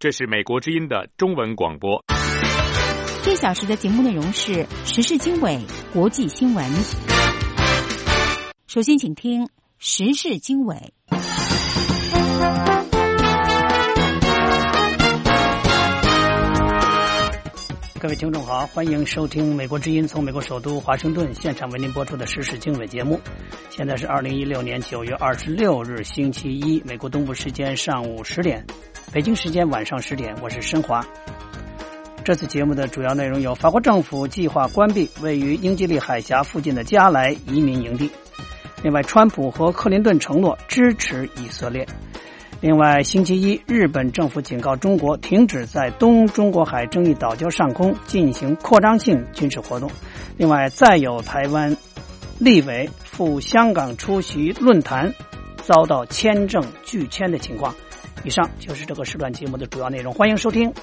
这是美国之音的中文广播。 这小时的节目内容是时事经纬、国际新闻。首先请听时事经纬。 各位听众好，欢迎收听美国之音从美国首都华盛顿现场为您播出的时事经纬节目。现在是2016年9月26日星期一，美国东部时间上午10点，北京时间晚上10点，我是申华。这次节目的主要内容有：法国政府计划关闭位于英吉利海峡附近的加莱移民营地；另外，川普和克林顿承诺支持以色列；另外，星期一，日本政府警告中国停止在东中国海争议岛礁上空进行扩张性军事活动；另外，再有台湾立委赴香港出席论坛遭到签证拒签的情况。以上就是这个时段节目的主要内容，欢迎收听。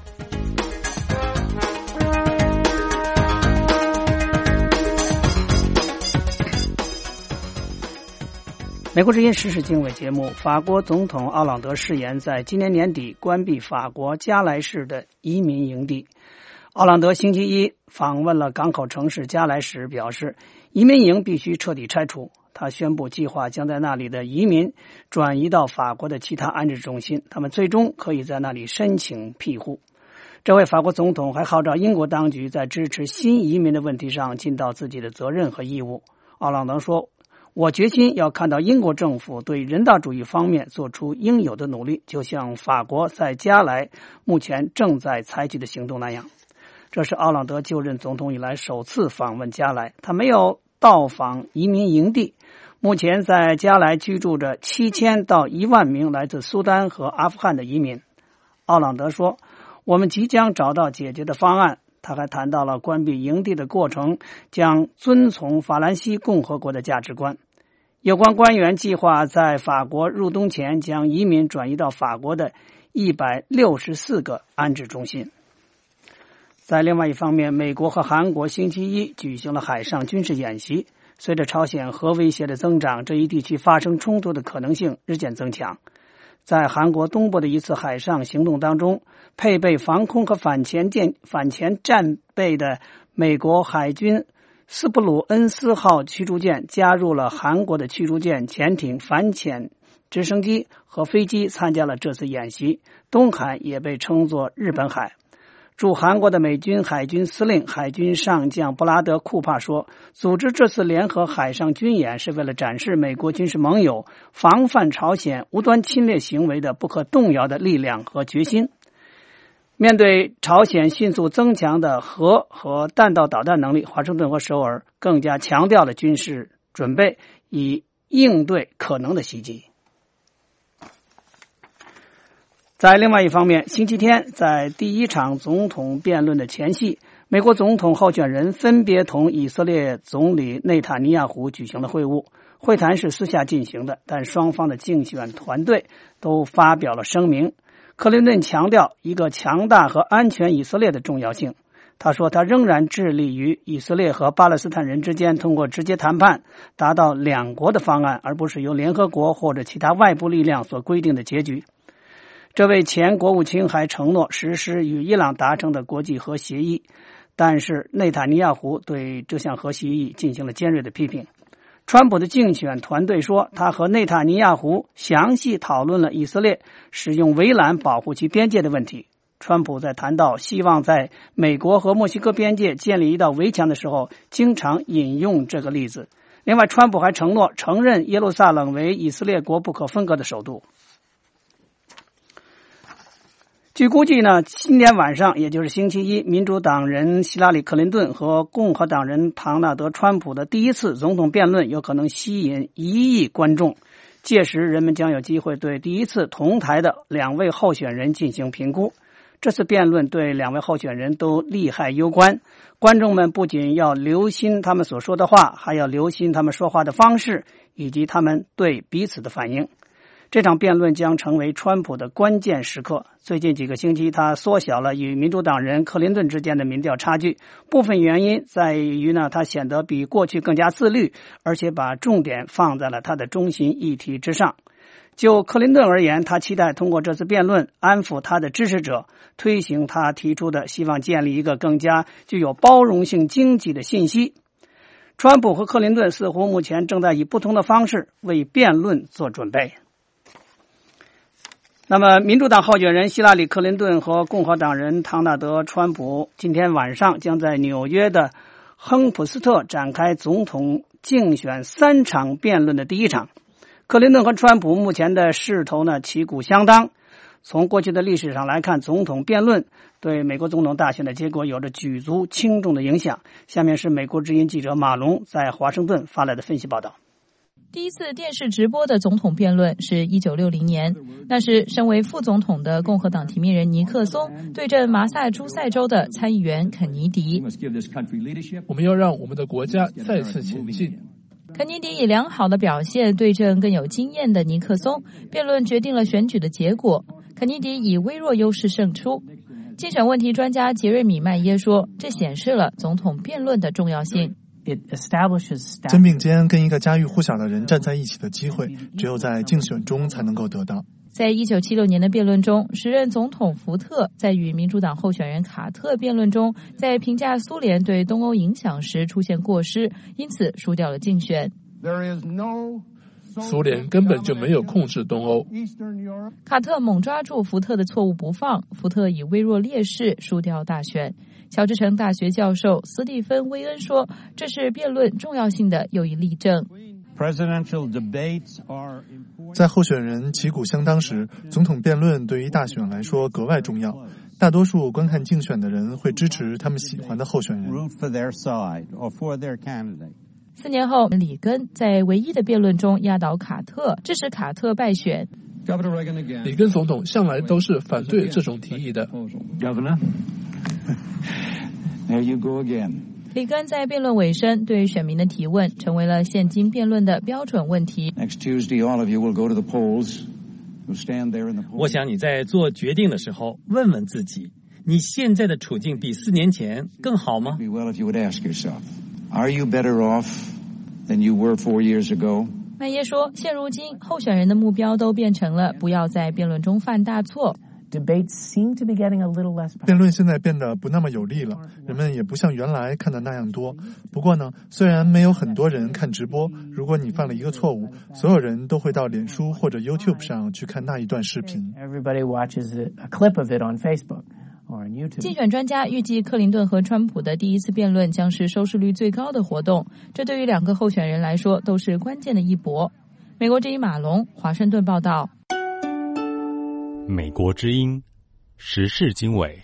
美国之音时事经纬节目，法国总统奥朗德誓言在今年年底关闭法国加莱市的移民营地。奥朗德星期一访问了港口城市加莱时表示，移民营必须彻底拆除。他宣布计划将在那里的移民转移到法国的其他安置中心，他们最终可以在那里申请庇护。这位法国总统还号召英国当局在支持新移民的问题上尽到自己的责任和义务。奥朗德说，我决心要看到英国政府对人道主义方面做出应有的努力，就像法国在加莱目前正在采取的行动那样。这是奥朗德就任总统以来首次访问加莱，他没有到访移民营地。目前在加莱居住着7000到1万名来自苏丹和阿富汗的移民。奥朗德说，我们即将找到解决的方案。他还谈到了关闭营地的过程将遵从法兰西共和国的价值观。有关官员计划在法国入冬前将移民转移到法国的164个安置中心。在另外一方面，美国和韩国星期一举行了海上军事演习。随着朝鲜核威胁的增长，这一地区发生冲突的可能性日渐增强。在韩国东部的一次海上行动当中，配备防空和反潜战备的美国海军斯普鲁恩斯号驱逐舰加入了韩国的驱逐舰、潜艇、反潜直升机和飞机参加了这次演习。东海也被称作日本海。驻韩国的美军海军司令海军上将布拉德·库帕说，组织这次联合海上军演是为了展示美国军事盟友防范朝鲜无端侵略行为的不可动摇的力量和决心。面对朝鲜迅速增强的核和弹道导弹能力，华盛顿和首尔更加强调了军事准备，以应对可能的袭击。在另外一方面，星期天在第一场总统辩论的前夕，美国总统候选人分别同以色列总理内塔尼亚胡举行了会晤。会谈是私下进行的，但双方的竞选团队都发表了声明。克林顿强调一个强大和安全以色列的重要性。他说，他仍然致力于以色列和巴勒斯坦人之间通过直接谈判达到两国的方案，而不是由联合国或者其他外部力量所规定的结局。这位前国务卿还承诺实施与伊朗达成的国际核协议，但是内塔尼亚胡对这项核协议进行了尖锐的批评。川普的竞选团队说，他和内塔尼亚胡详细讨论了以色列使用围栏保护其边界的问题。川普在谈到希望在美国和墨西哥边界建立一道围墙的时候，经常引用这个例子。另外，川普还承诺承认耶路撒冷为以色列国不可分割的首都。据估计呢，今天晚上，也就是星期一，民主党人希拉里·克林顿和共和党人唐纳德·川普的第一次总统辩论有可能吸引1亿观众。届时，人们将有机会对第一次同台的两位候选人进行评估。这次辩论对两位候选人都利害攸关，观众们不仅要留心他们所说的话，还要留心他们说话的方式以及他们对彼此的反应。这场辩论将成为川普的关键时刻。最近几个星期，他缩小了与民主党人克林顿之间的民调差距，部分原因在于他显得比过去更加自律，而且把重点放在了他的中心议题之上。 就克林顿而言，他期待通过这次辩论安抚他的支持者，推行他提出的希望建立一个更加具有包容性经济的信息。川普和克林顿似乎目前正在以不同的方式为辩论做准备。那么民主党候选人希拉里·克林顿和共和党人唐纳德·川普今天晚上将在纽约的亨普斯特展开总统竞选3场辩论的第一场。克林顿和川普目前的势头呢旗鼓相当。从过去的历史上来看，总统辩论对美国总统大选的结果有着举足轻重的影响。下面是美国之音记者马龙在华盛顿发来的分析报道。 第一次电视直播的总统辩论是1960年，那时身为副总统的共和党提名人尼克松对阵麻萨诸塞州的参议员肯尼迪。 我们要让我们的国家再次前进。 肯尼迪以良好的表现对阵更有经验的尼克松，辩论决定了选举的结果。肯尼迪以微弱优势胜出。竞选问题专家杰瑞米·麦耶说，这显示了总统辩论的重要性。 肩并肩跟一个家喻户晓的人站在一起的机会，只有在竞选中才能够得到。 在1976年的辩论中，时任总统福特在与民主党候选人卡特辩论中，在评价苏联对东欧影响时出现过失，因此输掉了竞选。 苏联根本就没有控制东欧。 卡特猛抓住福特的错误不放，福特以微弱劣势输掉大选。乔治城大学教授斯蒂芬·威恩说，这是辩论重要性的又一例证。 在候选人旗鼓相当时，总统辩论对于大选来说格外重要。大多数观看竞选的人会支持他们喜欢的候选人。 4年后，里根在唯一的辩论中压倒卡特，致使卡特败选。 里根总统向来都是反对这种提议的。 里根在辩论尾声对选民的提问成为了现今辩论的标准问题。 我想你在做决定的时候问问自己，你现在的处境比4年前更好吗麦耶说，现如今候选人的目标都变成了不要在辩论中犯大错。 辩论现在变得不那么有利了，人们也不像原来看的那样多。不过呢，虽然没有很多人看直播，如果你犯了一个错误，所有人都会到脸书或者 YouTube 上去看那一段视频。 竞选专家预计克林顿和川普的第一次辩论将是收视率最高的活动，这对于两个候选人来说都是关键的一搏。美国之音马龙，华盛顿报道。 美国之音时事经纬。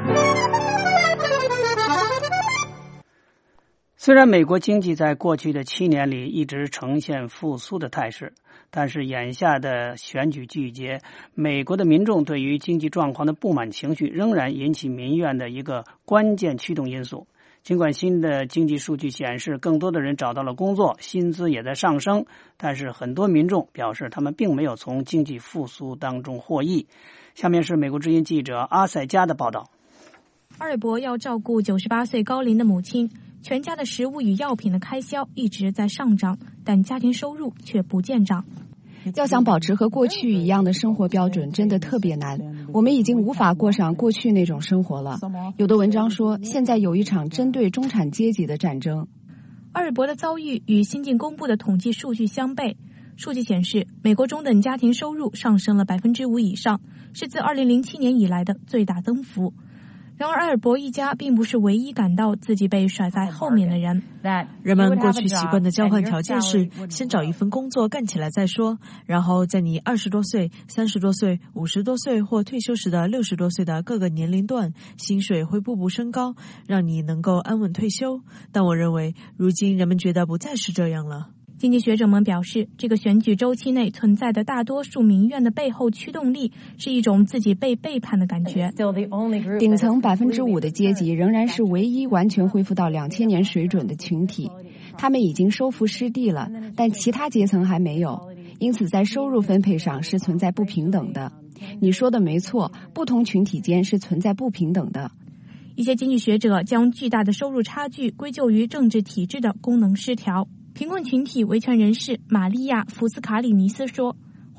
虽然美国经济在过去的7年里一直呈现复苏的态势，但是眼下的选举季节，美国的民众对于经济状况的不满情绪仍然引起民怨的一个关键驱动因素。尽管新的经济数据显示更多的人找到了工作，薪资也在上升，但是很多民众表示他们并没有从经济复苏当中获益。下面是美国之音记者阿塞加的报道。 阿尔伯要照顾98岁高龄的母亲，全家的食物与药品的开销一直在上涨，但家庭收入却不见涨。 要想保持和过去一样的生活标准真的特别难，我们已经无法过上过去那种生活了。有的文章说，现在有一场针对中产阶级的战争。 阿尔伯的遭遇与新近公布的统计数据相悖，数据显示，美国中等家庭收入上升了5%以上，是自2007年以来的最大增幅。然而，阿尔伯一家并不是唯一感到自己被甩在后面的人。 人们过去习惯的交换条件是先找一份工作干起来再说，然后在你20多岁、30多岁、50多岁或退休时的60多岁的各个年龄段，薪水会步步升高，让你能够安稳退休。但我认为，如今人们觉得不再是这样了。 经济学者们表示，这个选举周期内存在的大多数民怨的背后驱动力是一种自己被背叛的感觉。 顶层5%的阶级仍然是唯一完全恢复到2000年水准的群体，他们已经收复失地了，但其他阶层还没有，因此在收入分配上是存在不平等的。你说的没错，不同群体间是存在不平等的。 一些经济学者将巨大的收入差距归咎于政治体制的功能失调。贫困群体维权人士玛利亚·福斯卡里尼斯说，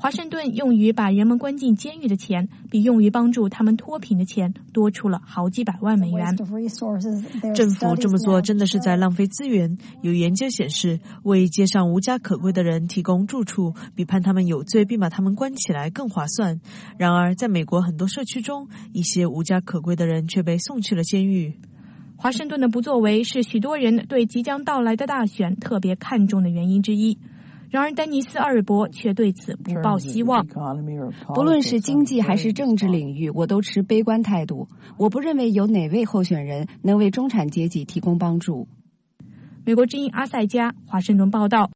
华盛顿用于把人们关进监狱的钱，比用于帮助他们脱贫的钱多出了好几百万美元。 政府这么做真的是在浪费资源。有研究显示，为街上无家可归的人提供住处，比判他们有罪并把他们关起来更划算。然而，在美国很多社区中，一些无家可归的人却被送去了监狱。 华盛顿的不作为是许多人对即将到来的大选特别看重的原因之一。然而，丹尼斯·阿尔伯却对此不抱希望。 不论是经济还是政治领域，我都持悲观态度。我不认为有哪位候选人能为中产阶级提供帮助。 美国之音阿塞加，华盛顿报道。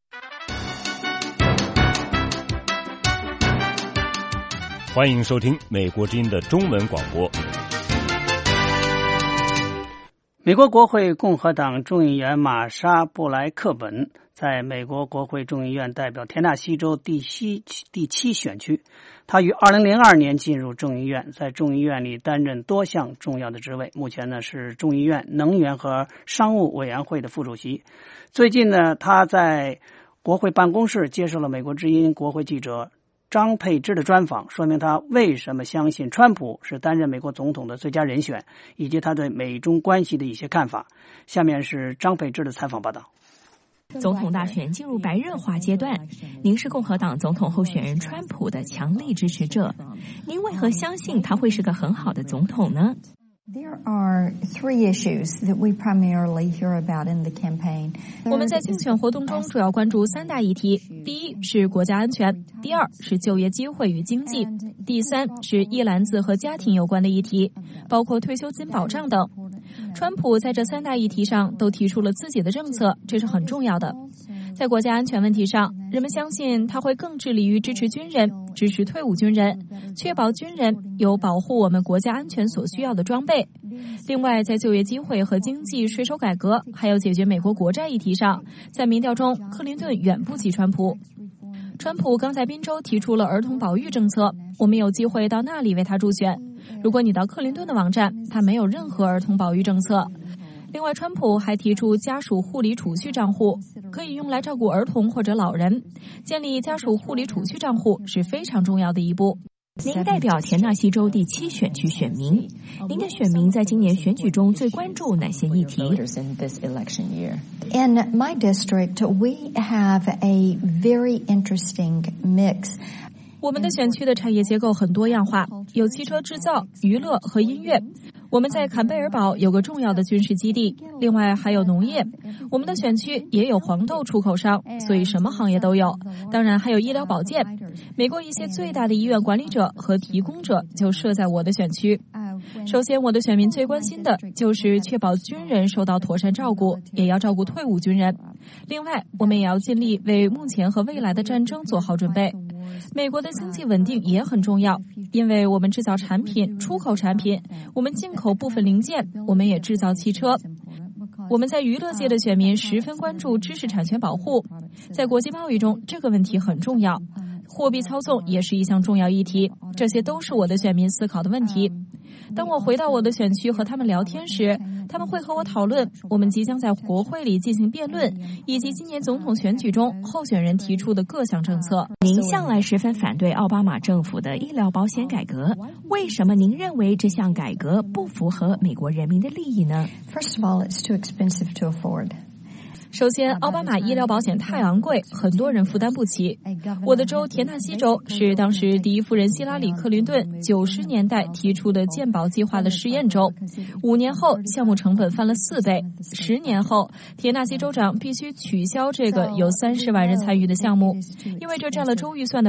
欢迎收听美国之音的中文广播。 美国国会共和党众议员玛莎·布莱克本在美国国会众议院代表田纳西州第7选区。他于2002年进入众议院，在众议院里担任多项重要的职位。目前呢是众议院能源和商务委员会的副主席。最近呢，他在国会办公室接受了美国之音国会记者张佩芝的专访，说明他为什么相信川普是担任美国总统的最佳人选，以及他对美中关系的一些看法。下面是张佩芝的采访报道。 总统大选进入白热化阶段，您是共和党总统候选人川普的强力支持者，您为何相信他会是个很好的总统呢 ？There are three issues that we primarily hear about in the campaign. 我们在竞选活动中主要关注3大议题：第一是国家安全，第二是就业机会与经济，第三是一篮子和家庭有关的议题，包括退休金保障等。川普在这3大议题上都提出了自己的政策，这是很重要的。在国家安全问题上，人们相信他会更致力于支持军人，支持退伍军人，确保军人有保护我们国家安全所需要的装备。另外，在就业机会和经济、税收改革，还有解决美国国债议题上，在民调中，克林顿远不及川普。川普刚在宾州提出了儿童保育政策，我们有机会到那里为他助选。如果你到克林顿的网站，他没有任何儿童保育政策。另外，川普还提出家属护理储蓄账户，可以用来照顾儿童或者老人。建立家属护理储蓄账户是非常重要的一步。 您代表田纳西州第7选区选民，您的选民在今年选举中最关注哪些议题？ In my district, we have a very interesting mix. 我们的选区的产业结构很多样化，有汽车制造、娱乐和音乐。我们在坎贝尔堡有个重要的军事基地，另外还有农业。我们的选区也有黄豆出口商，所以什么行业都有。当然还有医疗保健。美国一些最大的医院管理者和提供者就设在我的选区。首先，我的选民最关心的就是确保军人受到妥善照顾，也要照顾退伍军人。另外，我们也要尽力为目前和未来的战争做好准备。美国的经济稳定也很重要，因为我们制造产品、出口产品，我们进口部分零件，我们也制造汽车。我们在娱乐界的选民十分关注知识产权保护，在国际贸易中这个问题很重要。货币操纵也是一项重要议题，这些都是我的选民思考的问题。当我回到我的选区和他们聊天时，他们会和我讨论我们即将在国会里进行辩论，以及今年总统选举中候选人提出的各项政策。 您向来十分反对奥巴马政府的医疗保险改革，为什么您认为这项改革不符合美国人民的利益呢？ First of all, it's too expensive to afford. 首先，奥巴马医疗保险太昂贵，很多人负担不起。我的州田纳西州是当时第一夫人希拉里·克林顿90年代提出的健保计划的实验州。5年后，项目成本翻了4倍。10年后，田纳西州长必须取消这个有30万人参与的项目，因为这占了州预算的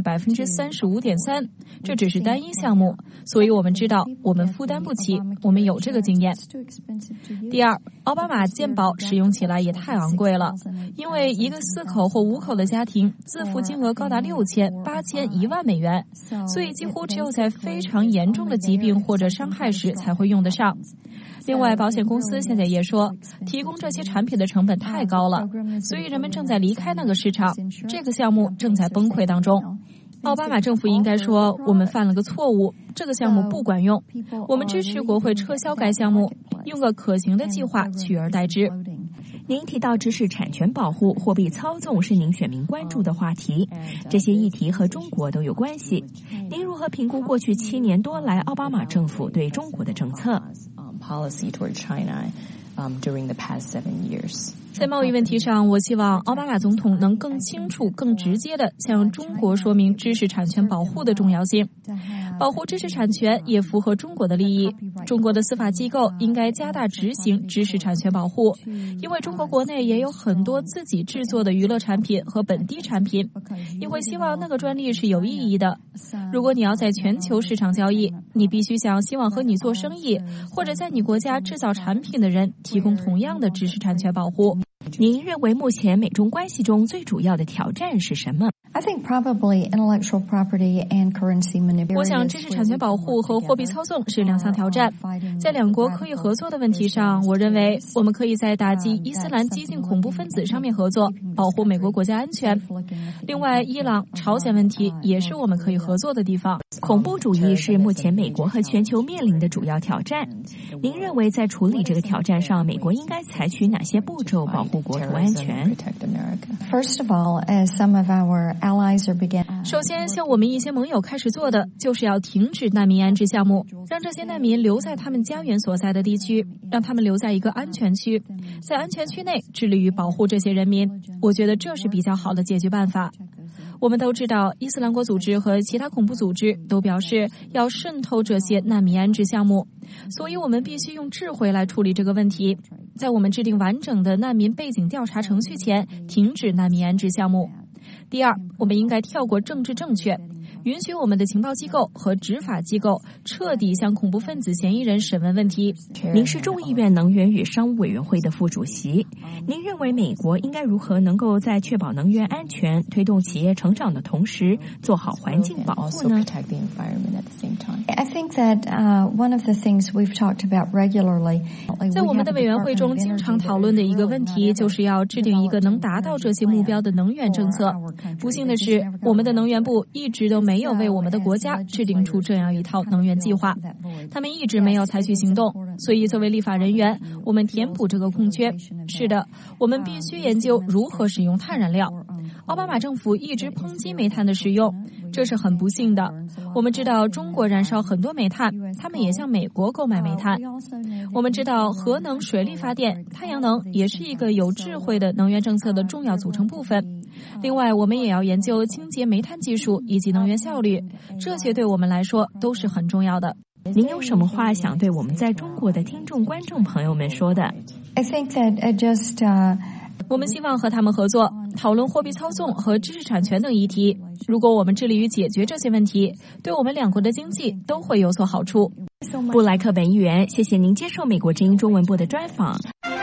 35.3%。这只是单一项目，所以我们知道我们负担不起，我们有这个经验。第二，奥巴马健保使用起来也太昂贵了，因为一个4口或5口的家庭自付金额高达6000、8000、1万美元，所以几乎只有在非常严重的疾病或者伤害时才会用得上。另外，保险公司现在也说，提供这些产品的成本太高了，所以人们正在离开那个市场，这个项目正在崩溃当中。奥巴马政府应该说，我们犯了个错误，这个项目不管用，我们支持国会撤销该项目，用个可行的计划取而代之。 您提到知识产权保护、货币操纵是您选民关注的话题，这些议题和中国都有关系。您如何评估过去7年多来奥巴马政府对中国的政策 ？Policy toward China during the past 7 years. 在贸易问题上，我希望奥巴马总统能更清楚、更直接地向中国说明知识产权保护的重要性。保护知识产权也符合中国的利益。中国的司法机构应该加大执行知识产权保护，因为中国国内也有很多自己制作的娱乐产品和本地产品。你会希望那个专利是有意义的。如果你要在全球市场交易，你必须向希望和你做生意或者在你国家制造产品的人提供同样的知识产权保护。 您认为目前美中关系中最主要的挑战是什么？ I think probably intellectual property and currency manipulation. 我想知识产权保护和货币操纵是两项挑战。在两国可以合作的问题上，我认为我们可以在打击伊斯兰激进恐怖分子上面合作，保护美国国家安全。另外，伊朗、朝鲜问题也是我们可以合作的地方。 恐怖主义是目前美国和全球面临的主要挑战。您认为在处理这个挑战上，美国应该采取哪些步骤保护国土安全？ First of all, as some of our allies are beginning. 首先，像我们一些盟友开始做的，就是要停止难民安置项目，让这些难民留在他们家园所在的地区，让他们留在一个安全区，在安全区内致力于保护这些人民。我觉得这是比较好的解决办法。我们都知道，伊斯兰国组织和其他恐怖组织都表示要渗透这些难民安置项目，所以我们必须用智慧来处理这个问题。在我们制定完整的难民背景调查程序前，停止难民安置项目。第二，我们应该跳过政治正确，允许我们的情报机构和执法机构彻底向恐怖分子嫌疑人审问问题。 您是众议院能源与商务委员会的副主席，您认为美国应该如何能够在确保能源安全、推动企业成长的同时，做好环境保护呢？ I think that one of the things we've talked about regularly. 在我们的委员会中经常讨论的一个问题，就是要制定一个能达到这些目标的能源政策。不幸的是，我们的能源部一直都没有为我们的国家制定出这样一套能源计划，他们一直没有采取行动。所以作为立法人员，我们填补这个空缺。是的，我们必须研究如何使用碳燃料。奥巴马政府一直抨击煤炭的使用，这是很不幸的。我们知道中国燃烧很多煤炭，他们也向美国购买煤炭。我们知道核能、水力发电、太阳能也是一个有智慧的能源政策的重要组成部分。另外，我们也要研究清洁煤炭技术以及能源效率，这些对我们来说都是很重要的。 您有什么话想对我们在中国的听众观众朋友们说的？ I think that 我们希望和他们合作，讨论货币操纵和知识产权等议题。如果我们致力于解决这些问题，对我们两国的经济都会有所好处。 布莱克本议员，谢谢您接受美国之音中文部的专访。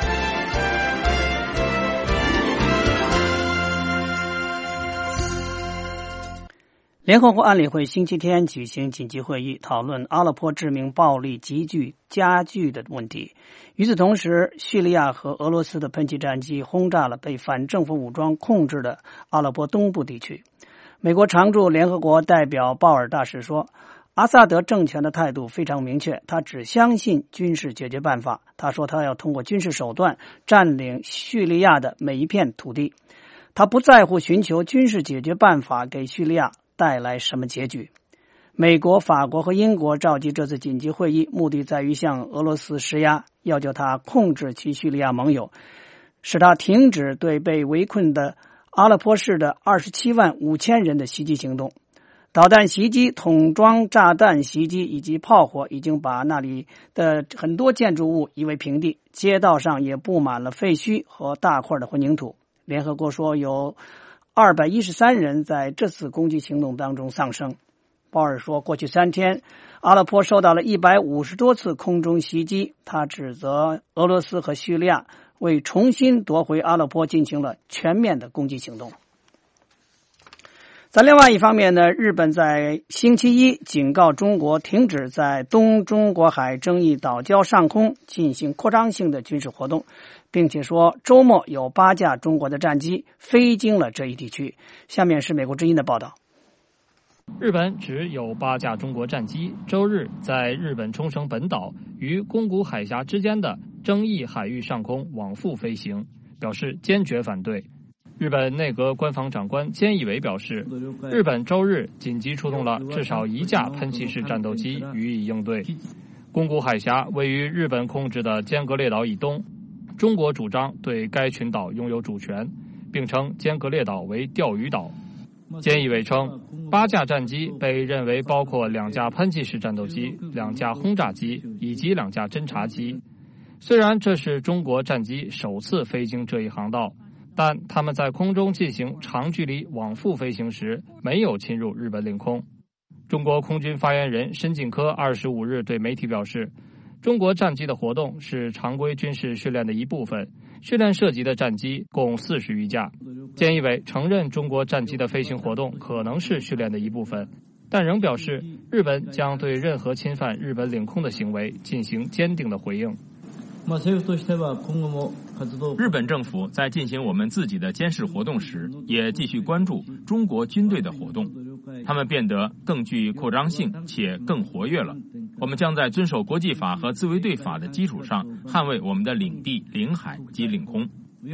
联合国安理会星期天举行紧急会议，讨论阿勒颇致命暴力急剧加剧的问题。与此同时，叙利亚和俄罗斯的喷气战机轰炸了被反政府武装控制的阿勒颇东部地区。美国常驻联合国代表鲍尔大使说，阿萨德政权的态度非常明确，他只相信军事解决办法。他说他要通过军事手段占领叙利亚的每一片土地，他不在乎寻求军事解决办法给叙利亚带来什么结局。美国、法国和英国召集这次紧急会议，目的在于向俄罗斯施压，要求他控制其叙利亚盟友，使他停止对被围困的阿勒颇市的27万5千人的袭击行动。导弹袭击、桶装炸弹袭击以及炮火已经把那里的很多建筑物夷为平地，街道上也布满了废墟和大块的混凝土。联合国说有213人在这次攻击行动当中丧生。鲍尔说，过去3天，阿勒颇受到了150多次空中袭击。他指责俄罗斯和叙利亚为重新夺回阿勒颇进行了全面的攻击行动。在另外一方面呢，日本在星期一警告中国停止在东中国海争议岛礁上空进行扩张性的军事活动，并且说周末有8架中国的战机飞经了这一地区。下面是美国之音的报道。 日本只有8架中国战机周日在日本冲绳本岛与宫古海峡之间的争议海域上空往复飞行， 表示坚决反对。日本内阁官房长官菅义伟表示，日本周日紧急出动了至少1架喷气式战斗机予以应对。宫古海峡位于日本控制的尖阁列岛以东，中国主张对该群岛拥有主权，并称尖阁列岛为钓鱼岛。菅义伟称，8架战机被认为包括2架喷气式战斗机、2架轰炸机以及2架侦察机。虽然这是中国战机首次飞经这一航道，但他们在空中进行长距离往复飞行时没有侵入日本领空。中国空军发言人申进科25日对媒体表示，中国战机的活动是常规军事训练的一部分，训练涉及的战机共40余架。菅义伟承认中国战机的飞行活动可能是训练的一部分，但仍表示日本将对任何侵犯日本领空的行为进行坚定的回应。 日本政府在进行我们自己的监视活动时，也继续关注中国军队的活动，他们变得更具扩张性且更活跃了。我们将在遵守国际法和自卫队法的基础上，捍卫我们的领地、领海及领空。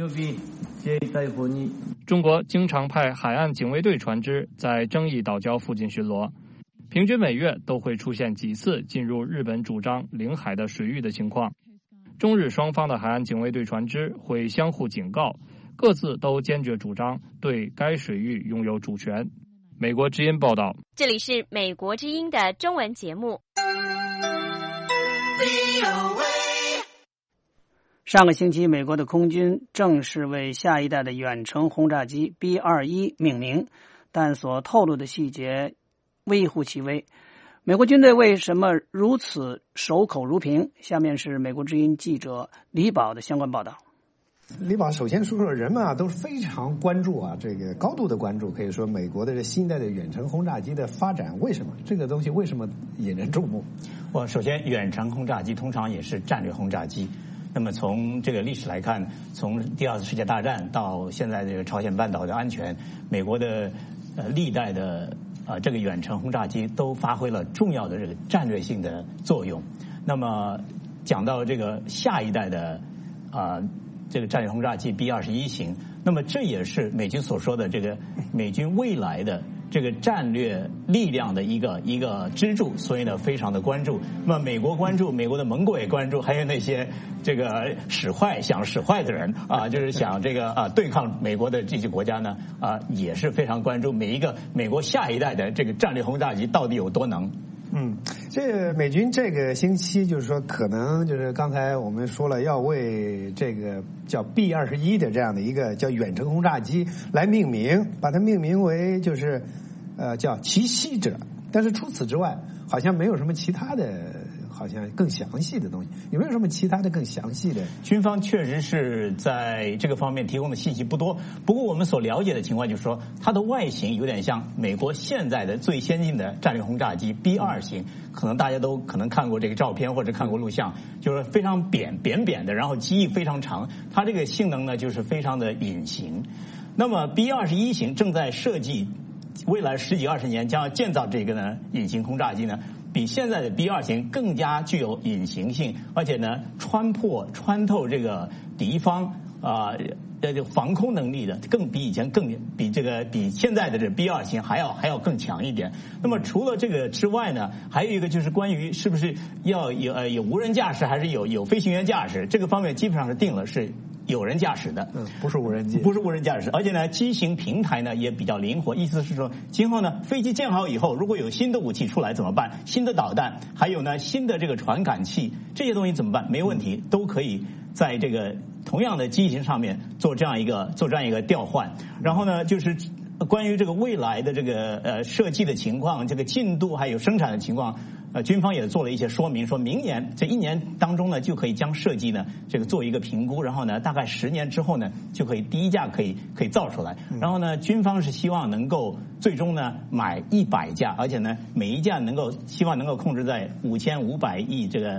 中国经常派海岸警卫队船只在争议岛礁附近巡逻，平均每月都会出现几次进入日本主张领海的水域的情况。中日双方的海岸警卫队船只会相互警告，各自都坚决主张对该水域拥有主权。美国之音报道。 这里是美国之音的中文节目。 上个星期，美国的空军正式为下一代的远程轰炸机 B-21 命名，但所透露的细节微乎其微。美国军队为什么如此守口如瓶？下面是美国之音记者李宝的相关报道。 李宝，首先说说人们都是非常关注这个高度的关注，可以说美国的这新一代的远程轰炸机的发展，为什么这个东西为什么引人注目？ 首先，远程轰炸机通常也是战略轰炸机。那么从这个历史来看，从第2次世界大战到现在这个朝鲜半岛的安全，美国的历代的这个远程轰炸机都发挥了重要的这个战略性的作用。那么讲到这个下一代的这个战略轰炸机 B-21 型，那么这也是美军所说的这个美军未来的这个战略力量的一个支柱，所以呢非常的关注。那么美国关注，美国的盟国也关注，还有那些这个想使坏的人就是想这个对抗美国的这些国家呢也是非常关注每一个美国下一代的这个战略轰炸机到底有多能。 这美军这个星期就是说，可能就是刚才我们说了，要为这个叫 B-21 的这样的一个叫远程轰炸机来命名，把它命名为就是叫奇袭者。但是除此之外，好像没有什么其他的，好像更详细的东西。有没有什么其他的更详细的？ 军方确实是在这个方面提供的信息不多，不过我们所了解的情况就是说，它的外形有点像美国现在的最先进的战略轰炸机 B-2 型，可能大家都可能看过这个照片或者看过录像，就是非常扁的，然后机翼非常长，它这个性能呢就是非常的隐形。那么 B-21 型正在设计，未来10几20年将要建造这个呢隐形轰炸机呢，比现在的 B-2 型更加具有隐形性，而且呢穿透这个敌方防空能力的比现在的这 B-2 型还要更强一点。那么除了这个之外呢，还有一个就是关于是不是要有无人驾驶还是有飞行员驾驶，这个方面基本上是定了是有人驾驶的， 不是无人机， 不是无人驾驶，而且呢，机型平台呢也比较灵活，意思是说，今后呢，飞机建好以后，如果有新的武器出来怎么办？新的导弹，还有呢，新的这个传感器，这些东西怎么办？没问题，都可以在这个同样的机型上面做这样一个调换。然后呢，就是关于这个未来的这个设计的情况，这个进度还有生产的情况。军方也做了一些说明，说明年这1年当中呢，就可以将设计呢这个做一个评估，然后呢，大概10年之后呢，就可以第一架可以造出来。然后呢，军方是希望能够最终呢买100架，而且呢每一架希望能够控制在5500亿这个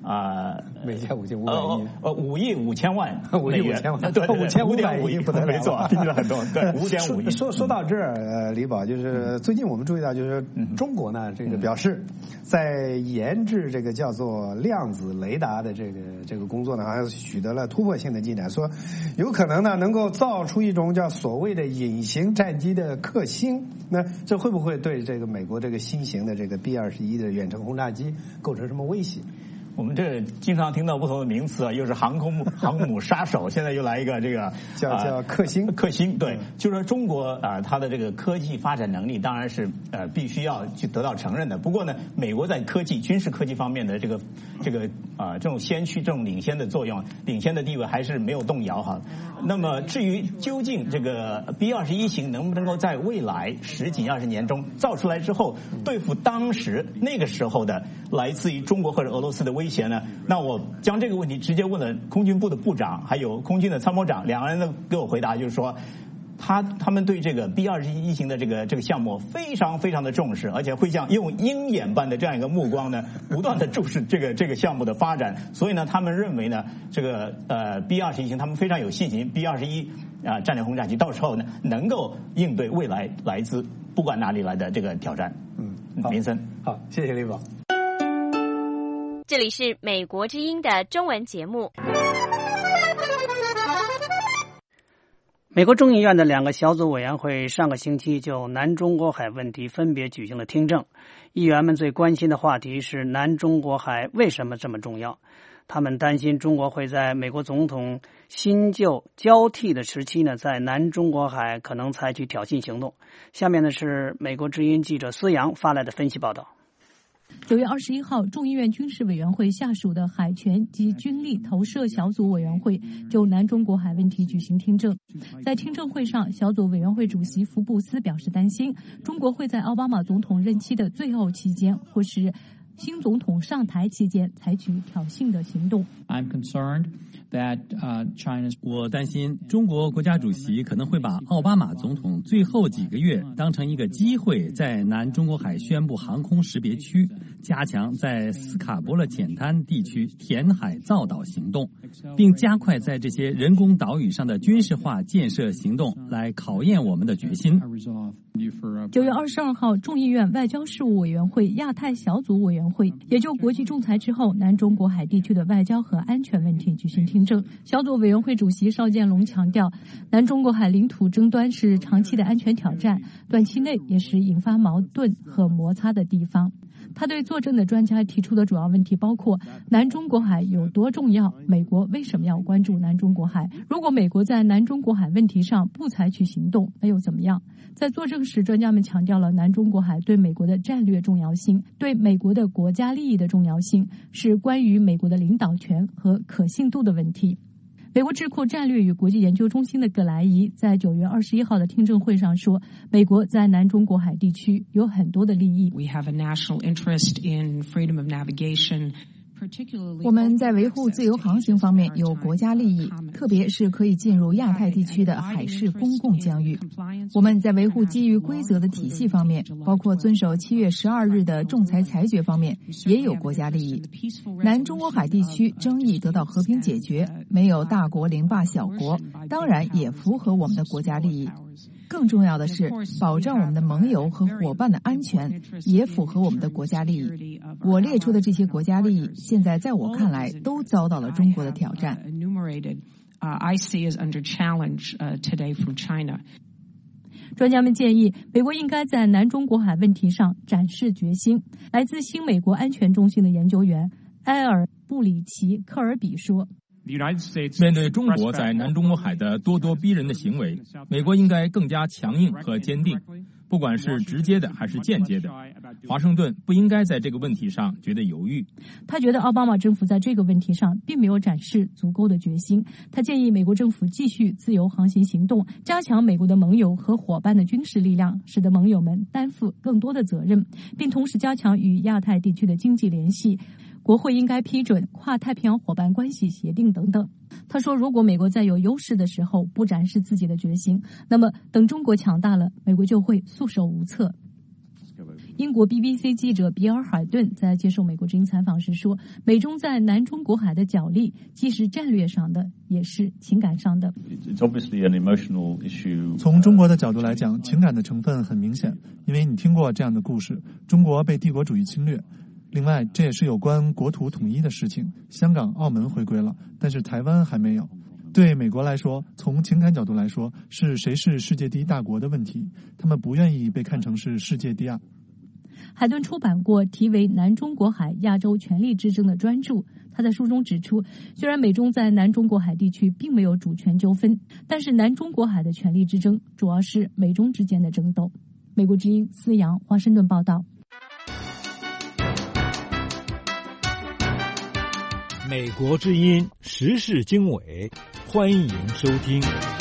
每家5500亿 ，5亿5千万 ，5亿5千万， 对 ，5500亿不得了， 没错，听了很多，对，5.5亿。 说到这儿，李宝，就是最近我们注意到，就是中国呢，这个表示在研制这个叫做量子雷达的这个工作呢，好像取得了突破性的进展，说有可能呢能够造出一种叫所谓的隐形战机的克星。那这会不会对这个美国这个新型的这个 B-21的远程轰炸机构成什么威胁？ 我们这经常听到不同的名词啊，又是航空母杀手，现在又来一个这个叫克星。 克星，对，就是说中国它的这个科技发展能力当然是必须要去得到承认的。不过呢，美国在军事科技方面的这种先驱、这种领先的作用、领先的地位还是没有动摇哈。那么至于究竟这个 B-21型能不能够在未来10几20年中造出来之后，对付当时那个时候的来自于中国或者俄罗斯的威胁呢？那我将这个问题直接问了空军部的部长，还有空军的参谋长，两个人都给我回答，就是说，他们对这个 B-21型的这个项目非常非常的重视，而且会用鹰眼般的这样一个目光呢，不断的注视这个项目的发展。所以呢，他们认为呢，这个B-21型他们非常有信心 ，B-21战略轰炸机到时候呢能够应对未来来自不管哪里来的这个挑战。林森， 好，谢谢李宝。 这里是美国之音的中文节目。 美国众议院的2个小组委员会上个星期就南中国海问题分别举行了听证。议员们最关心的话题是南中国海为什么这么重要？他们担心中国会在美国总统新旧交替的时期呢，在南中国海可能采取挑衅行动。下面呢是美国之音记者思阳发来的分析报道。 9月21号，众议院军事委员会下属的海权及军力投射小组委员会就南中国海问题举行听证。在听证会上，小组委员会主席福布斯表示担心，中国会在奥巴马总统任期的最后期间，或是新总统上台期间采取挑衅的行动。 我担心中国国家主席可能会把奥巴马总统最后几个月当成一个机会，在南中国海宣布航空识别区，加强在斯卡伯勒浅滩地区填海造岛行动，并加快在这些人工岛屿上的军事化建设行动，来考验我们的决心。 9月22号，众议院外交事务委员会亚太小组委员会也就国际仲裁之后南中国海地区的外交和安全问题举行听证。小组委员会主席邵建龙强调，南中国海领土争端是长期的安全挑战，短期内也是引发矛盾和摩擦的地方。他对作证的专家提出的主要问题包括：南中国海有多重要？美国为什么要关注南中国海？如果美国在南中国海问题上不采取行动，那又怎么样？在作证时，专家们强调了南中国海对美国的战略重要性，对美国的国家利益的重要性，是关于美国的领导权和可信度的问题。美国智库战略与国际研究中心的葛莱伊在9月21号的听证会上说，美国在南中国海地区有很多的利益。 我们在维护自由航行方面有国家利益，特别是可以进入亚太地区的海事公共疆域。我们在维护基于规则的体系方面，包括遵守7月12日的仲裁裁决方面，也有国家利益。南中国海地区争议得到和平解决，没有大国凌驾小国，当然也符合我们的国家利益。更重要的是，保障我们的盟友和伙伴的安全，也符合我们的国家利益。我列出的这些国家利益，现在在我看来都遭到了中国的挑战。 专家们建议，美国应该在南中国海问题上展示决心。来自新美国安全中心的研究员埃尔·布里奇科尔比说， 面对中国在南中国海的咄咄逼人的行为，美国应该更加强硬和坚定，不管是直接的还是间接的。华盛顿不应该在这个问题上觉得犹豫。 他觉得奥巴马政府在这个问题上并没有展示足够的决心。他建议美国政府继续自由航行行动，加强美国的盟友和伙伴的军事力量，使得盟友们担负更多的责任，并同时加强与亚太地区的经济联系。国会应该批准跨太平洋伙伴关系协定等等。他说，如果美国在有优势的时候不展示自己的决心，那么等中国强大了，美国就会束手无策。 英国 BBC 记者比尔·海顿在接受美国之音采访时说，美中在南中国海的角力，既是战略上的，也是情感上的。 从中国的角度来讲，情感的成分很明显，因为你听过这样的故事：中国被帝国主义侵略。另外，这也是有关国土统一的事情。香港、澳门回归了，但是台湾还没有。对美国来说，从情感角度来说，是谁是世界第一大国的问题，他们不愿意被看成是世界第二。 海顿出版过题为《南中国海亚洲权力之争》的专著，他在书中指出，虽然美中在南中国海地区并没有主权纠纷，但是南中国海的权力之争主要是美中之间的争斗。美国之音思阳华盛顿报道。 美国之音时事经纬，欢迎收听。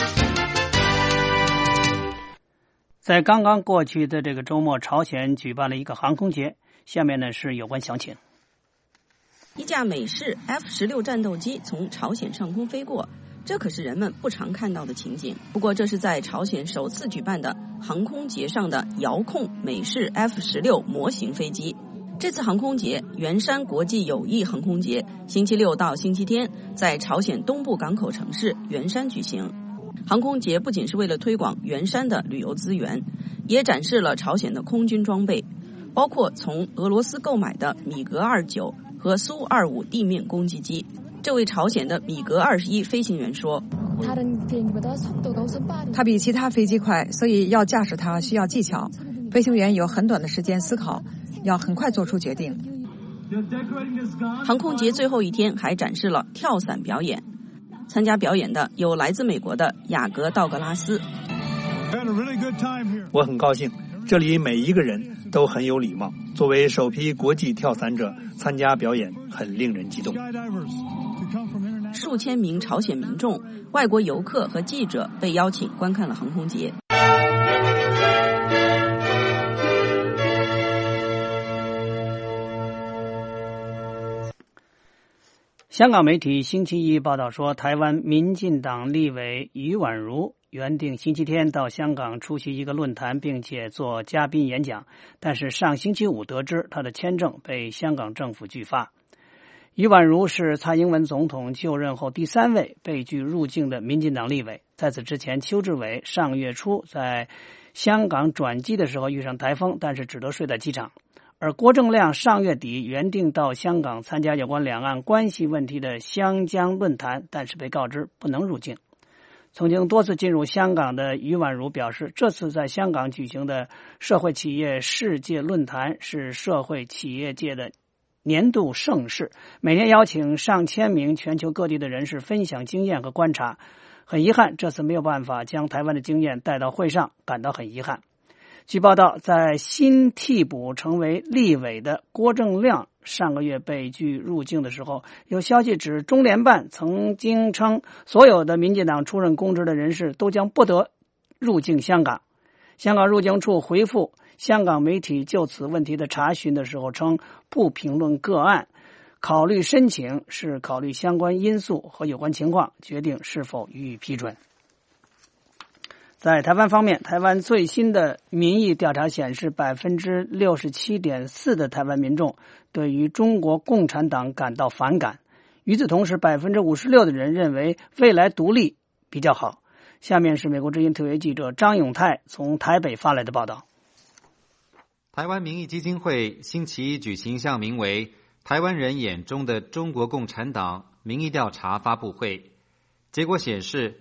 在刚刚过去的这个周末，朝鲜举办了一个航空节。下面呢是有关详情。 一架美式 F-16战斗机从朝鲜上空飞过，这可是人们不常看到的情景。不过，这是在朝鲜首次举办的航空节上的遥控美式 F-16模型飞机。这次航空节，元山国际友谊航空节，星期六到星期天在朝鲜东部港口城市元山举行。航空节不仅是为了推广元山的旅游资源，也展示了朝鲜的空军装备，包括从俄罗斯购买的米格29和苏25地面攻击机。这位朝鲜的米格21飞行员说， 它比其他飞机快，所以要驾驶它需要技巧。飞行员有很短的时间思考，要很快做出决定。 航空节最后一天还展示了跳伞表演，参加表演的有来自美国的雅格道格拉斯。 我很高兴，这里每一个人都很有礼貌。作为首批国际跳伞者参加表演，很令人激动。 数千名朝鲜民众、外国游客和记者被邀请观看了航空节。 香港媒体星期一报道说，台湾民进党立委余婉如原定星期天到香港出席一个论坛，并且做嘉宾演讲，但是上星期五得知他的签证被香港政府拒发。余婉如是蔡英文总统就任后第3位被拒入境的民进党立委。在此之前，邱志伟上月初在香港转机的时候遇上台风，但是只得睡在机场。而郭正亮上月底原定到香港参加有关两岸关系问题的香江论坛，但是被告知不能入境。曾经多次进入香港的余婉如表示，这次在香港举行的社会企业世界论坛是社会企业界的年度盛事，每年邀请上千名全球各地的人士分享经验和观察。很遗憾，这次没有办法将台湾的经验带到会上，感到很遗憾。据报道，在新替补成为立委的郭正亮上个月被拒入境的时候，有消息指中联办曾经称所有的民进党出任公职的人士都将不得入境香港。香港入境处回复香港媒体就此问题的查询的时候称，不评论个案，考虑申请是考虑相关因素和有关情况，决定是否予以批准。在台湾方面，台湾最新的民意调查显示 67.4% 的台湾民众对于中国共产党感到反感。与此同时 56% 的人认为未来独立比较好。下面是美国之音特约记者张永泰从台北发来的报道。 台湾民意基金会星期一举行一项名为《台湾人眼中的中国共产党》民意调查发布会，结果显示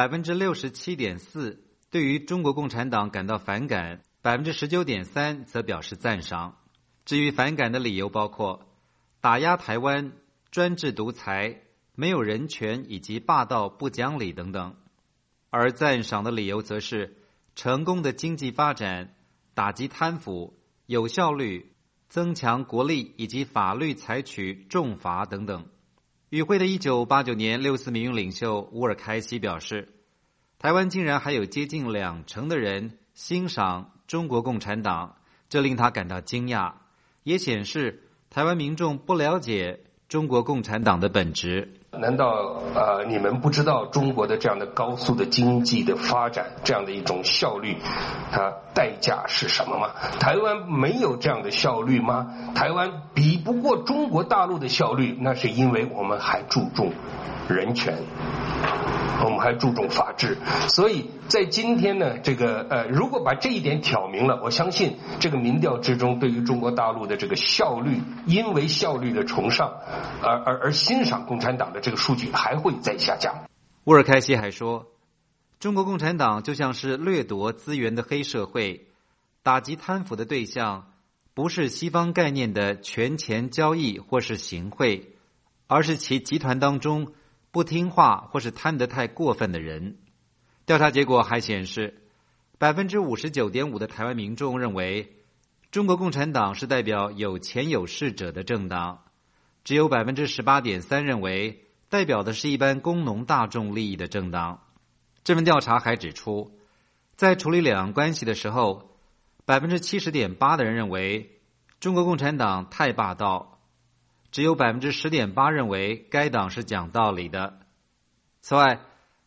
67.4% 对于中国共产党感到反感， 19.3% 则表示赞赏。至于反感的理由包括打压台湾、专制独裁、没有人权以及霸道不讲理等等，而赞赏的理由则是成功的经济发展、打击贪腐、有效率、增强国力以及法律采取重罚等等。与会的1989年64民运领袖乌尔开西表示，台湾竟然还有接近20%的人欣赏中国共产党，这令他感到惊讶，也显示台湾民众不了解中国共产党的本质。 难道你们不知道中国的这样的高速的经济的发展，这样的一种效率，它代价是什么吗？台湾没有这样的效率吗？台湾比不过中国大陆的效率，那是因为我们还注重人权，我们还注重法治。所以在今天呢，如果把这一点挑明了，我相信这个民调之中对于中国大陆的这个效率，因为效率的崇尚而欣赏共产党的这个数据还会再下降。 乌尔开西还说，中国共产党就像是掠夺资源的黑社会，打击贪腐的对象不是西方概念的权钱交易或是行贿，而是其集团当中不听话或是贪得太过分的人。调查结果还显示， 59.5% 的台湾民众认为中国共产党是代表有钱有势者的政党，只有 18.3% 认为代表的是一般工农大众利益的政党。这份调查还指出，在处理两岸关系的时候， 70.8% 的人认为中国共产党太霸道，只有 10.8% 认为该党是讲道理的。此外，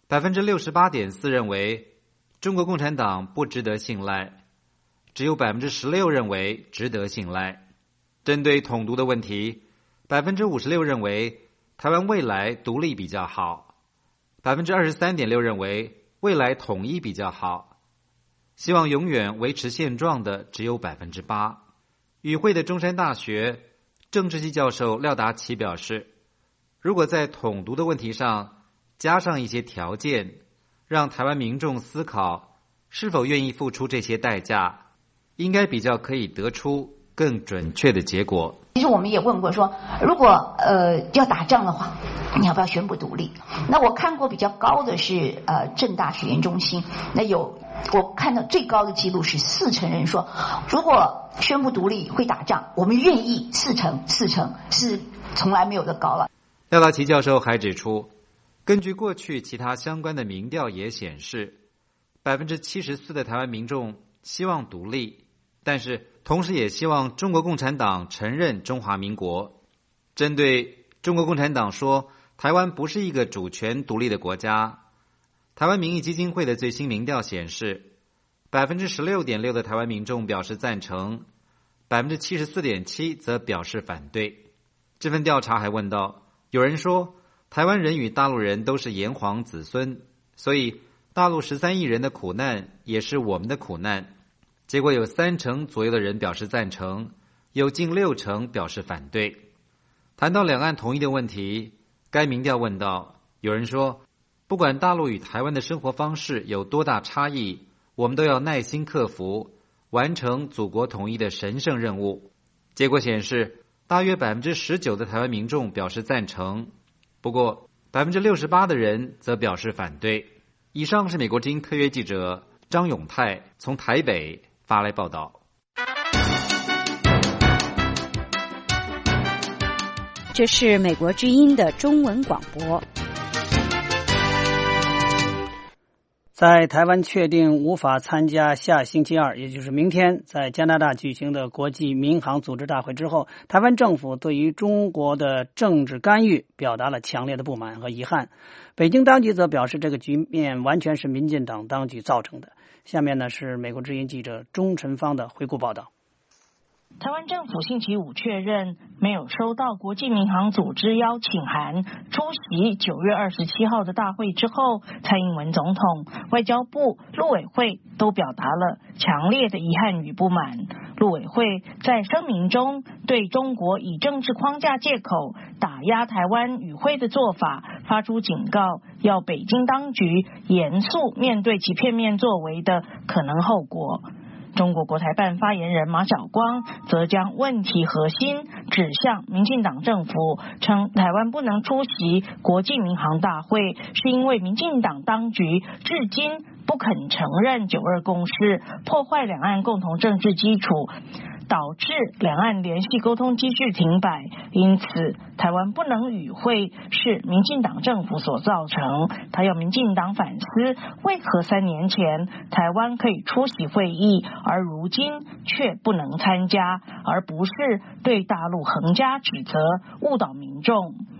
68.4% 认为中国共产党不值得信赖，只有 16% 认为值得信赖。针对统独的问题， 56% 认为台湾未来独立比较好， 23.6% 认为未来统一比较好，希望永远维持现状的只有 8%。 与会的中山大学政治系教授廖达奇表示，如果在统独的问题上加上一些条件，让台湾民众思考是否愿意付出这些代价，应该比较可以得出更准确的结果。 其实我们也问过说，如果要打仗的话，你要不要宣布独立？那我看过比较高的是政大学研中心，那我看到最高的记录是40%人说，如果宣布独立会打仗，我们愿意，4%是从来没有的高了。 廖达奇教授还指出，根据过去其他相关的民调也显示， 74% 的台湾民众希望独立，但是同时也希望中国共产党承认中华民国。针对中国共产党说台湾不是一个主权独立的国家，台湾民意基金会的最新民调显示， 16.6% 的台湾民众表示赞成， 74.7% 则表示反对。这份调查还问到，有人说台湾人与大陆人都是炎黄子孙，所以大陆13亿人的苦难也是我们的苦难。结果有30%左右的人表示赞成，有近60%表示反对。谈到两岸统一的问题，该民调问到，有人说不管大陆与台湾的生活方式有多大差异，我们都要耐心克服，完成祖国统一的神圣任务。结果显示，大约 19% 的台湾民众表示赞成，不过 68% 的人则表示反对。以上是美国之音特约记者张永泰从台北发来报道。 这是美国之音的中文广播。 在台湾确定无法参加下星期二，也就是明天在加拿大举行的国际民航组织大会之后，台湾政府对于中国的政治干预表达了强烈的不满和遗憾。北京当局则表示，这个局面完全是民进党当局造成的。下面呢是美国之音记者钟晨芳的回顾报道。 台湾政府星期五确认没有收到国际民航组织邀请函，出席9月27号的大会之后，蔡英文总统、外交部、陆委会都表达了强烈的遗憾与不满。陆委会在声明中对中国以政治框架借口打压台湾与会的做法发出警告，要北京当局严肃面对其片面作为的可能后果。中国国台办发言人马晓光则将问题核心指向民进党政府，称台湾不能出席国际民航大会，是因为民进党当局至今不肯承认9·2共识，破坏两岸共同政治基础，导致两岸联系沟通机制停摆，因此台湾不能与会是民进党政府所造成。他要民进党反思，为何3年前台湾可以出席会议，而如今却不能参加，而不是对大陆横加指责，误导民众。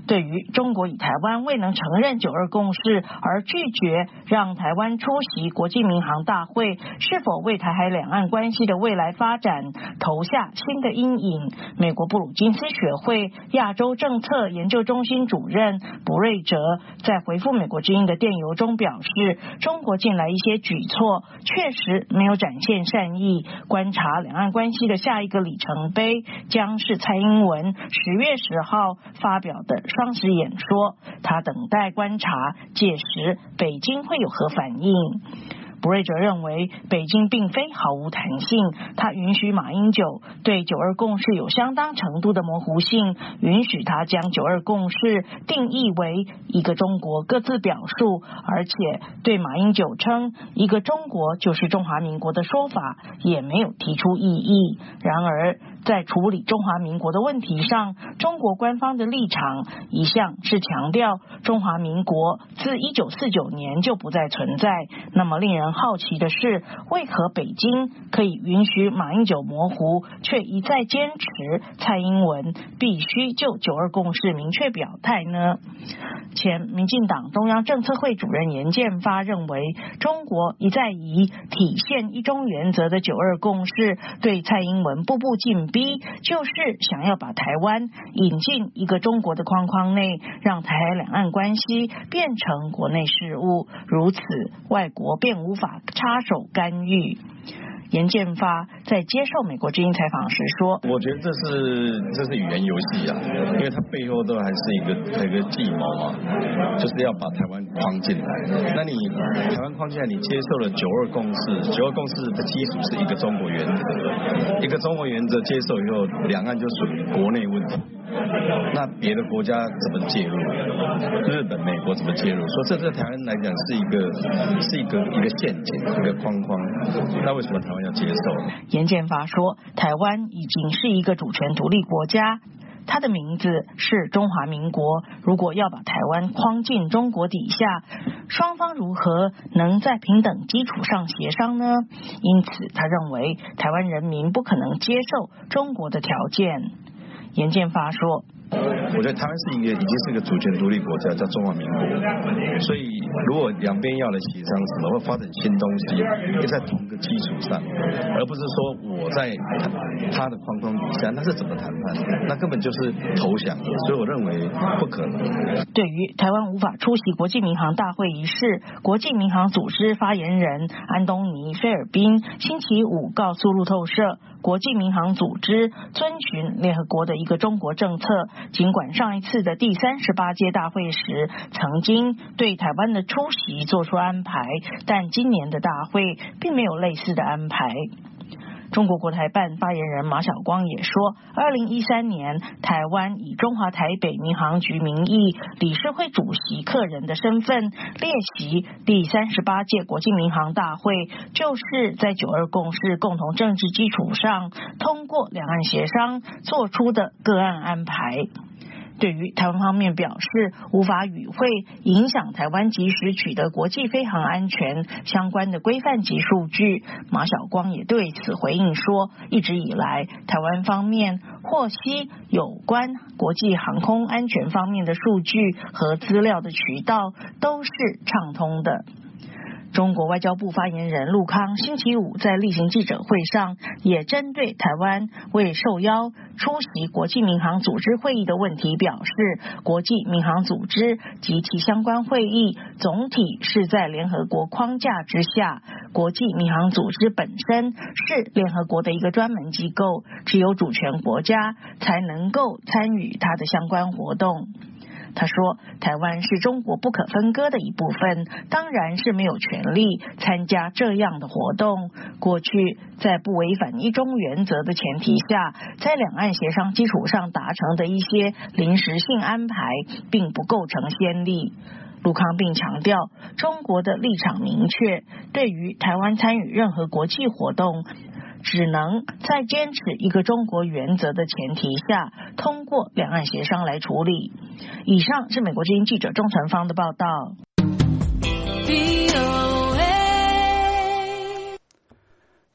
对于中国以台湾未能承认九二共识而拒绝让台湾出席国际民航大会，是否为台海两岸关系的未来发展投下新的阴影，美国布鲁金斯学会亚洲政策研究中心主任卜瑞哲在回复美国之音的电邮中表示，中国近来一些举措确实没有展现善意，观察两岸关系的下一个里程碑将是蔡英文10月10号发表的双十演说，他等待观察届时北京会有何反应。卜瑞哲认为，北京并非毫无弹性，他允许马英九对九二共识有相当程度的模糊性，允许他将九二共识定义为一个中国各自表述，而且对马英九称一个中国就是中华民国的说法也没有提出异议。然而在处理中华民国的问题上，中国官方的立场一向是强调中华民国自1949年就不再存在。那么令人好奇的是，为何北京可以允许马英九模糊，却一再坚持蔡英文必须就九二共识明确表态呢？前民进党中央政策会主任严建发认为，中国一再以体现一中原则的九二共识对蔡英文步步进逼，就是想要把台湾引进一个中国的框框内，让台海两岸关系变成国内事务，如此外国便无法插手干预。严建发在接受美国之音采访时说， 我觉得这是语言游戏啊，因为它背后都还是一个计谋嘛，就是要把台湾框进来。那你台湾框进来，你接受了九二共识，九二共识的基础是一个中国原则，一个中国原则接受以后，两岸就属于国内问题。那别的国家怎么介入？日本、美国怎么介入？说这对台湾来讲是一个陷阱，一个框框。那为什么台湾要接受？ 严建发说，台湾已经是一个主权独立国家，它的名字是中华民国。如果要把台湾框进中国底下，双方如何能在平等基础上协商呢？因此，他认为台湾人民不可能接受中国的条件。严建发说， 我觉得台湾已经是一个主权独立国家，叫中华民国。所以如果两边要来协商什么，或发展新东西，也在同个基础上，而不是说我在他的框框底下，那是怎么谈判？那根本就是投降。所以我认为不可能。 对于台湾无法出席国际民航大会一事，国际民航组织发言人安东尼·菲尔宾星期五告诉路透社，国际民航组织遵循联合国的一个中国政策，尽管上一次的第38届大会时曾经对台湾的出席做出安排，但今年的大会并没有类似的安排。中国国台办发言人马晓光也说，2013年台湾以中华台北民航局名义理事会主席客人的身份列席第38届国际民航大会，就是在九二共识共同政治基础上通过两岸协商做出的个案安排。对于台湾方面表示无法与会影响台湾及时取得国际飞航安全相关的规范及数据，马晓光也对此回应说，一直以来台湾方面获悉有关国际航空安全方面的数据和资料的渠道都是畅通的。中国外交部发言人陆康星期五在例行记者会上也针对台湾未受邀出席国际民航组织会议的问题表示，国际民航组织及其相关会议总体是在联合国框架之下，国际民航组织本身是联合国的一个专门机构，只有主权国家才能够参与它的相关活动。他说，台湾是中国不可分割的一部分，当然是没有权利参加这样的活动。过去在不违反一中原则的前提下，在两岸协商基础上达成的一些临时性安排并不构成先例。陆康并强调，中国的立场明确，对于台湾参与任何国际活动只能在坚持一个中国原则的前提下，通过两岸协商来处理。以上是美国之音记者钟传芳的报道。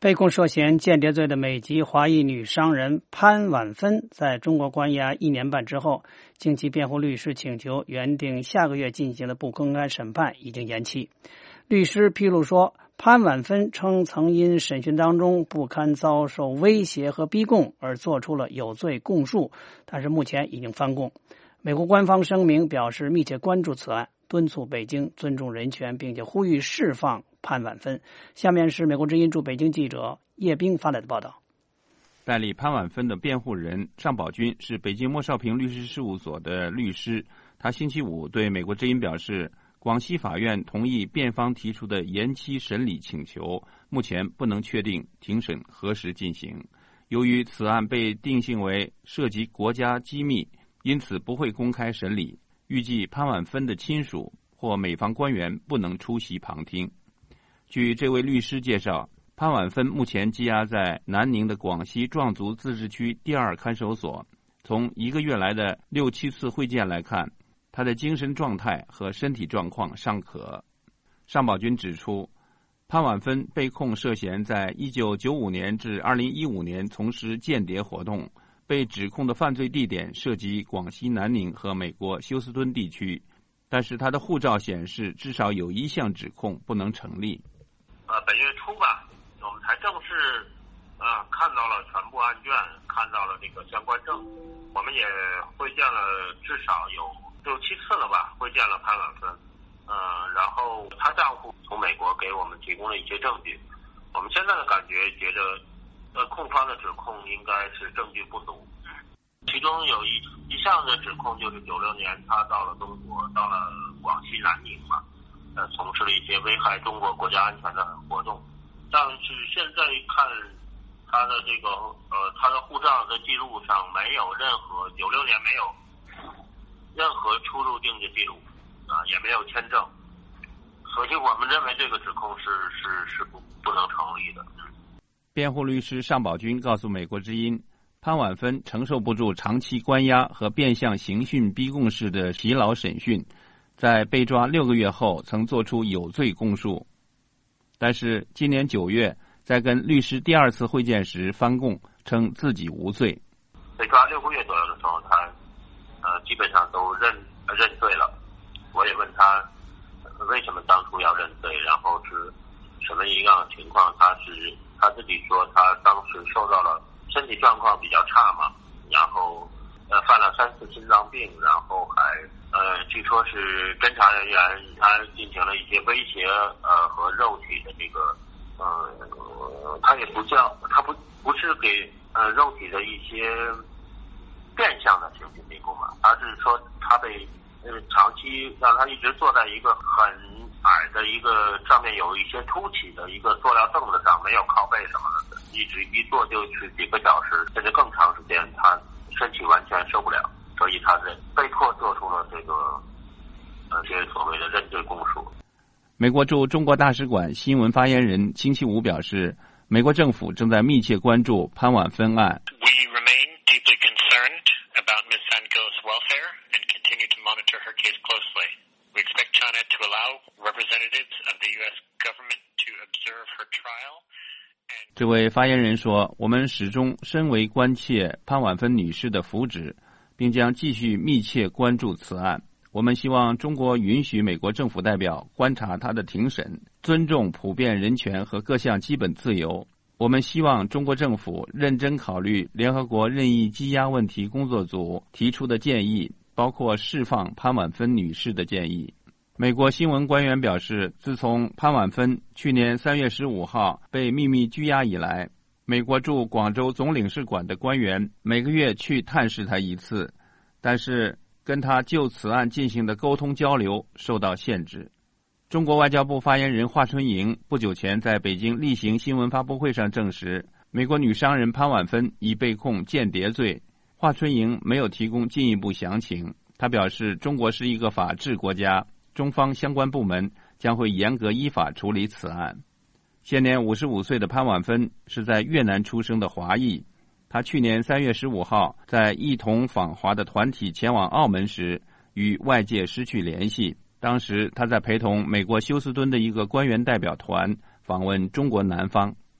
被控涉嫌间谍罪的美籍华裔女商人潘婉芬在中国关押1年半之后，经其辩护律师请求，原定下个月进行的不公开审判已经延期。律师披露说，潘婉芬称曾因审讯当中不堪遭受威胁和逼供而做出了有罪供述，但是目前已经翻供。美国官方声明表示密切关注此案，敦促北京尊重人权，并且呼吁释放潘婉芬。下面是美国之音驻北京记者叶冰发来的报道。 代理潘婉芬的辩护人尚宝军是北京莫少平律师事务所的律师，他星期五对美国之音表示，广西法院同意辩方提出的延期审理请求，目前不能确定庭审何时进行。由于此案被定性为涉及国家机密，因此不会公开审理，预计潘婉芬的亲属或美方官员不能出席旁听。据这位律师介绍，潘婉芬目前羁押在南宁的广西壮族自治区第2看守所，从1个月来的6、7次会见来看，他的精神状态和身体状况尚可。尚宝军指出，潘婉芬被控涉嫌在1995年至2015年从事间谍活动，被指控的犯罪地点涉及广西南宁和美国休斯敦地区，但是他的护照显示至少有1项指控不能成立。 本月初吧，我们才正式看到了全部案卷，看到了这个相关证据。我们也会见了至少有6、7次了吧，会见了潘婉芬。然后她丈夫从美国给我们提供了一些证据。我们现在的感觉觉得控方的指控应该是证据不足。其中有一项的指控就是96年他到了中国，到了广西南宁嘛，从事了一些危害中国国家安全的活动。但是现在看他的这个他的护照的记录上没有任何96年没有任何出入境的记录也没有签证，所以我们认为这个指控是不能成立的。 辩护律师尚宝军告诉美国之音，潘婉芬承受不住长期关押和变相刑讯逼供式的疲劳审讯，在被抓6个月后曾做出有罪供述，但是今年9月在跟律师第2次会见时翻供，称自己无罪。 被抓6个月左右的时候，他基本上都认罪了。我也问他为什么当初要认罪，然后是什么一样的情况。他自己说他当时受到了身体状况比较差嘛，然后犯了3次心脏病，然后还据说是侦查人员他进行了一些威胁和肉体的这个他也不是给肉体的一些变相的刑讯逼供嘛，他是说他被长期让他一直坐在一个很矮的一个上面有一些凸起的一个塑料凳子上，没有靠背什么的，一直一坐就是几个小时甚至更长时间，他身体完全受不了，所以他是被迫做出了这个所谓的认罪供述。 美国驻中国大使馆新闻发言人星期五表示，美国政府正在密切关注潘婉芬案。 We remain deeply concerned about Ms. Sanko's welfare and continue to monitor her case closely. We expect China to allow representatives of the U.S. government to observe her trial. 这位发言人说，我们始终深为关切潘婉芬女士的福祉，并将继续密切关注此案。我们希望中国允许美国政府代表观察她的庭审，尊重普遍人权和各项基本自由。我们希望中国政府认真考虑联合国任意羁押问题工作组提出的建议，包括释放潘婉芬女士的建议。美国新闻官员表示，自从潘婉芬去年3月15号被秘密拘押以来，美国驻广州总领事馆的官员每个月去探视她1次，但是跟她就此案进行的沟通交流受到限制。中国外交部发言人华春莹不久前在北京例行新闻发布会上证实，美国女商人潘婉芬已被控间谍罪。华春莹没有提供进一步详情，她表示中国是一个法治国家，中方相关部门将会严格依法处理此案。现年55岁的潘婉芬是在越南出生的华裔，她去年3月15号在一同访华的团体前往澳门时与外界失去联系，当时她在陪同美国休斯敦的一个官员代表团访问中国南方。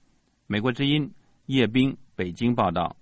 美国之音叶斌北京报道。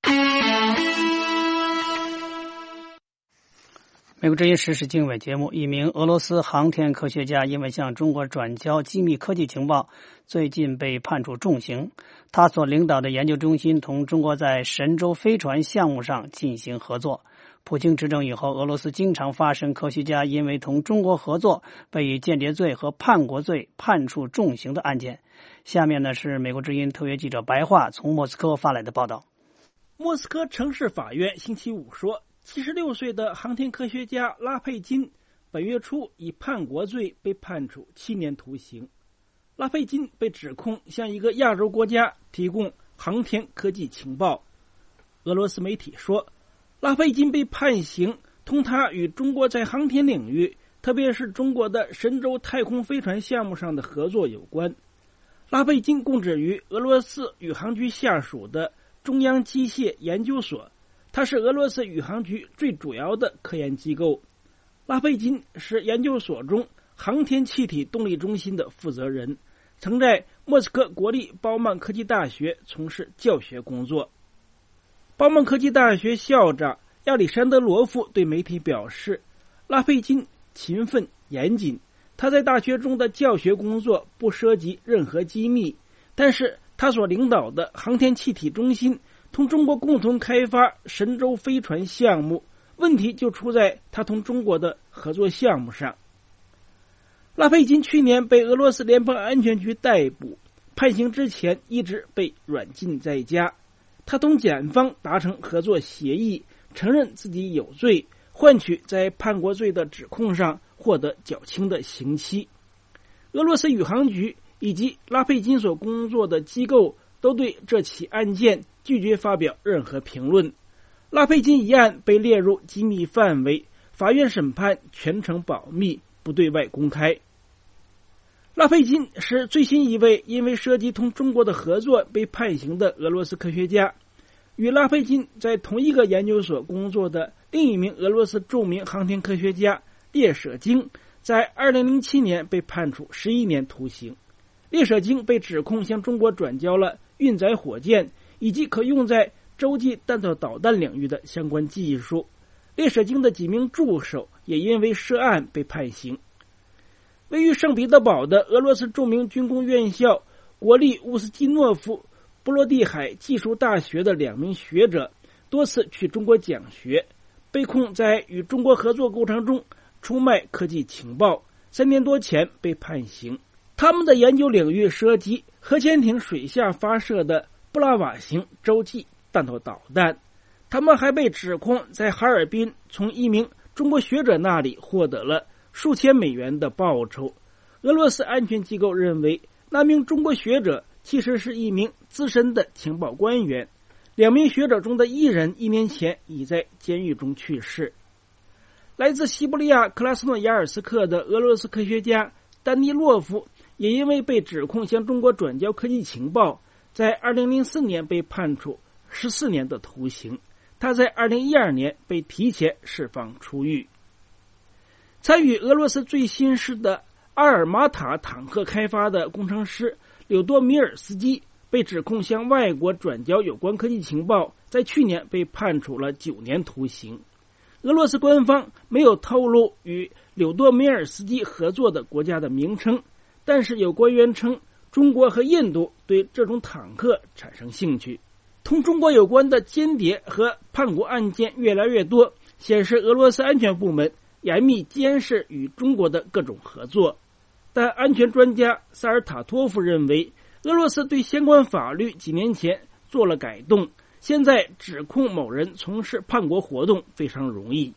美国之音时事经纬节目，一名俄罗斯航天科学家因为向中国转交机密科技情报，最近被判处重刑。他所领导的研究中心同中国在神舟飞船项目上进行合作。普京执政以后，俄罗斯经常发生科学家因为同中国合作被以间谍罪和叛国罪判处重刑的案件。下面呢是美国之音特约记者白桦从莫斯科发来的报道。 莫斯科城市法院星期五说，76岁的航天科学家拉佩金本月初以叛国罪被判处7年徒刑。拉佩金被指控向一个亚洲国家提供航天科技情报。俄罗斯媒体说，拉佩金被判刑同他与中国在航天领域，特别是中国的神舟太空飞船项目上的合作有关。拉佩金供职于俄罗斯宇航局下属的中央机械研究所，它是俄罗斯宇航局最主要的科研机构。拉佩金是研究所中航天气体动力中心的负责人，曾在莫斯科国立包曼科技大学从事教学工作。包曼科技大学校长亚历山德罗夫对媒体表示，拉佩金勤奋严谨，他在大学中的教学工作不涉及任何机密，但是他所领导的航天气体中心同中国共同开发神舟飞船项目，问题就出在他同中国的合作项目上。拉佩金去年被俄罗斯联邦安全局逮捕，判刑之前一直被软禁在家。他同检方达成合作协议，承认自己有罪，换取在叛国罪的指控上获得较轻的刑期。俄罗斯宇航局以及拉佩金所工作的机构都对这起案件拒绝发表任何评论。拉佩金一案被列入机密范围，法院审判全程保密，不对外公开。拉佩金是最新一位因为涉及同中国的合作被判刑的俄罗斯科学家。与拉佩金在同一个研究所工作的另一名俄罗斯著名航天科学家列舍金，在2007年被判处11年徒刑。列舍金被指控向中国转交了运载火箭以及可用在洲际弹道导弹领域的相关技术。列舍金的几名助手也因为涉案被判刑。位于圣彼得堡的俄罗斯著名军工院校国立乌斯基诺夫波罗的海技术大学的2名学者多次去中国讲学，被控在与中国合作过程中出卖科技情报，3年多前被判刑。他们的研究领域涉及核潜艇水下发射的布拉瓦型洲际弹道导弹。他们还被指控在哈尔滨从一名中国学者那里获得了数千美元的报酬。俄罗斯安全机构认为，那名中国学者其实是一名资深的情报官员。2名学者中的1人1年前已在监狱中去世。来自西伯利亚克拉斯诺亚尔斯克的俄罗斯科学家丹尼洛夫也因为被指控向中国转交科技情报，在2004年被判处14年的徒刑。他在2012年被提前释放出狱。参与俄罗斯最新式的阿尔马塔坦克开发的工程师柳多米尔斯基被指控向外国转交有关科技情报，在去年被判处了9年徒刑。俄罗斯官方没有透露与柳多米尔斯基合作的国家的名称，但是有官员称中国和印度对这种坦克产生兴趣。同中国有关的间谍和叛国案件越来越多，显示俄罗斯安全部门严密监视与中国的各种合作。但安全专家萨尔塔托夫认为，俄罗斯对相关法律几年前做了改动，现在指控某人从事叛国活动非常容易。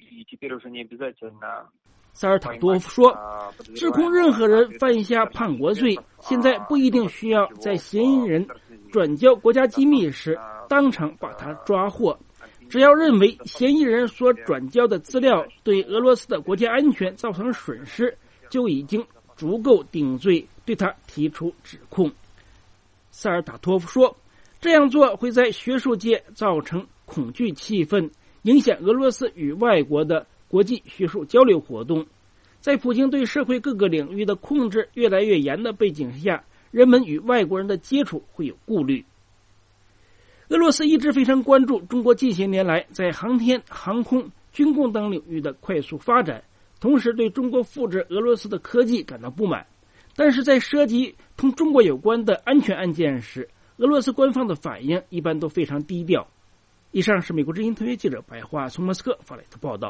萨尔塔多夫说，指控任何人犯下叛国罪，现在不一定需要在嫌疑人转交国家机密时当场把他抓获，只要认为嫌疑人所转交的资料对俄罗斯的国家安全造成损失，就已经足够定罪，对他提出指控。萨尔塔托夫说，这样做会在学术界造成恐惧气氛，影响俄罗斯与外国的国际学术交流活动。在普京对社会各个领域的控制越来越严的背景下， 人们与外国人的接触会有顾虑。俄罗斯一直非常关注中国近些年来在航天、航空、军工等领域的快速发展，同时对中国复制俄罗斯的科技感到不满。但是在涉及同中国有关的安全案件时，俄罗斯官方的反应一般都非常低调。以上是美国之音特约记者白桦从莫斯科发来的报道。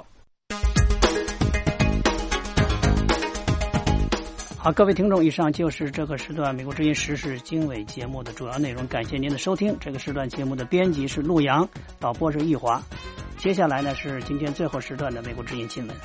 好，各位听众，以上就是这个时段美国之音时事经纬节目的主要内容，感谢您的收听。这个时段节目的编辑是陆阳，导播是易华。接下来呢是今天最后时段的美国之音新闻。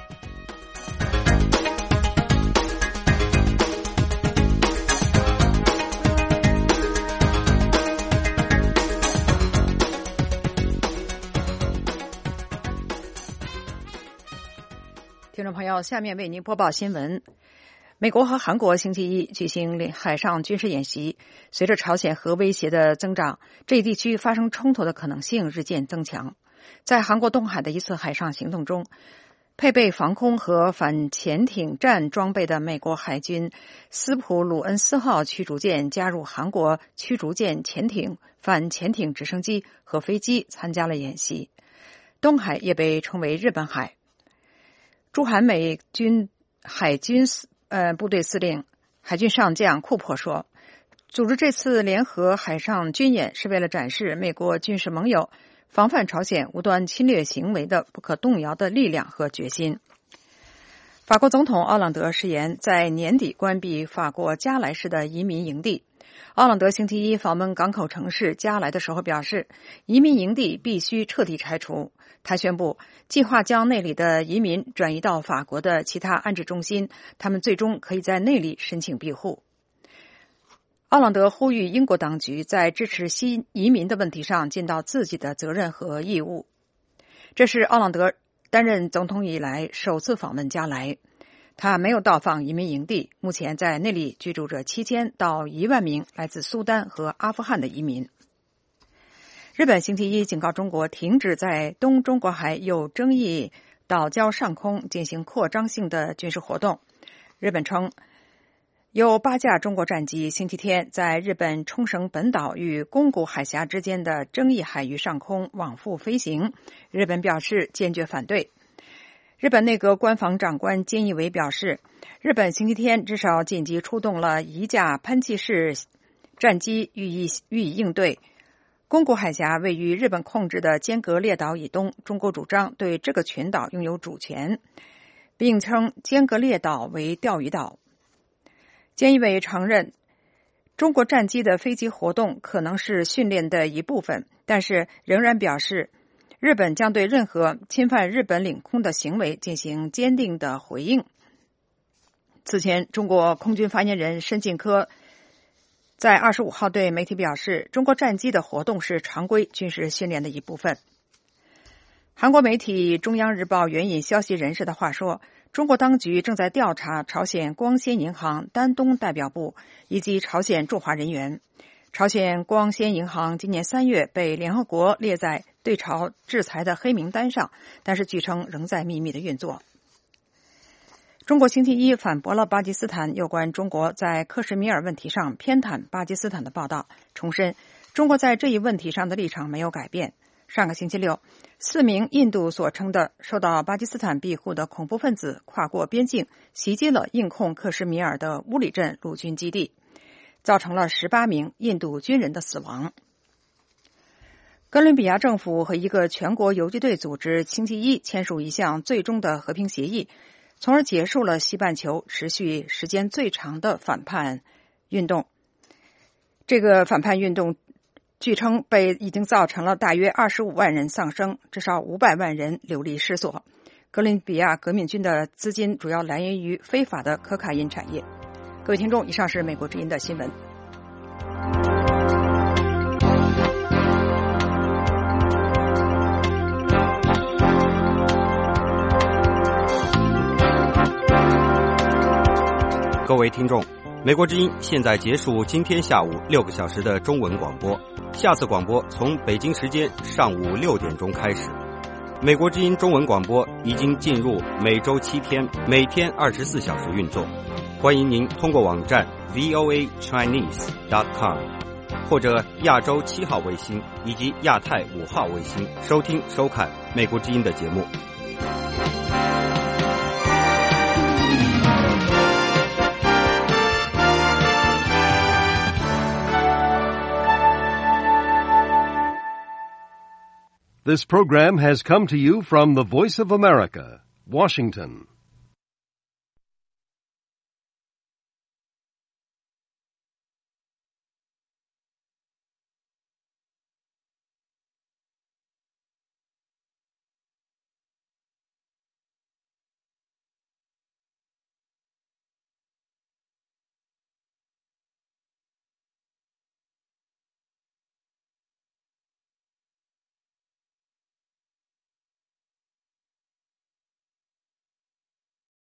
听众朋友，下面为您播报新闻。美国和韩国星期一举行海上军事演习，随着朝鲜核威胁的增长，这一地区发生冲突的可能性日渐增强。在韩国东海的一次海上行动中，配备防空和反潜艇战装备的美国海军斯普鲁恩斯号驱逐舰加入韩国驱逐舰、潜艇、反潜艇直升机和飞机参加了演习。东海也被称为日本海。驻韩美军海军部队司令海军上将库珀说，组织这次联合海上军演是为了展示美国军事盟友防范朝鲜无端侵略行为的不可动摇的力量和决心。法国总统奥朗德誓言在年底关闭法国加莱市的移民营地。奥朗德星期一访问港口城市加莱的时候表示，移民营地必须彻底拆除。他宣布计划将那里的移民转移到法国的其他安置中心，他们最终可以在那里申请庇护。奥朗德呼吁英国当局在支持新移民的问题上尽到自己的责任和义务。这是奥朗德担任总统以来首次访问加莱。他没有到访移民营地，目前在那里居住着7000到1万名来自苏丹和阿富汗的移民。日本星期一警告中国停止在东中国海有争议岛礁上空进行扩张性的军事活动。日本称有8架中国战机星期天在日本冲绳本岛与宫古海峡之间的争议海域上空往复飞行，日本表示坚决反对。日本内阁官房长官菅义伟表示，日本星期天至少紧急出动了1架喷气式战机予以应对。宫古海峡位于日本控制的尖阁列岛以东，中国主张对这个群岛拥有主权，并称尖阁列岛为钓鱼岛。菅义伟承认，中国战机的飞机活动可能是训练的一部分，但是仍然表示，日本将对任何侵犯日本领空的行为进行坚定的回应。此前，中国空军发言人申进科在25号对媒体表示，中国战机的活动是常规军事训练的一部分。韩国媒体中央日报援引消息人士的话说，中国当局正在调查朝鲜光纤银行丹东代表部以及朝鲜驻华人员。朝鲜光纤银行今年3月被联合国列在对朝制裁的黑名单上，但是据称仍在秘密的运作。中国星期一反驳了巴基斯坦有关中国在克什米尔问题上偏袒巴基斯坦的报道，重申中国在这一问题上的立场没有改变。上个星期六，4名印度所称的受到巴基斯坦庇护的恐怖分子跨过边境，袭击了印控克什米尔的乌里镇陆军基地，造成了18名印度军人的死亡。哥伦比亚政府和一个全国游击队组织星期一签署一项最终的和平协议，从而结束了西半球持续时间最长的反叛运动。这个反叛运动据称已经造成了大约25万人丧生，至少500万人流离失所。哥伦比亚革命军的资金主要来源于非法的可卡因产业。各位听众，以上是美国之音的新闻。 各位听众，美国之音现在结束今天下午6个小时的中文广播，下次广播从北京时间上午6点钟开始。美国之音中文广播已经进入每周7天，每天24小时运作。 欢迎您通过网站 voachinese.com 或者亚洲7号卫星以及亚太5号卫星收听收看美国之音的节目。 This program has come to you from the Voice of America, Washington.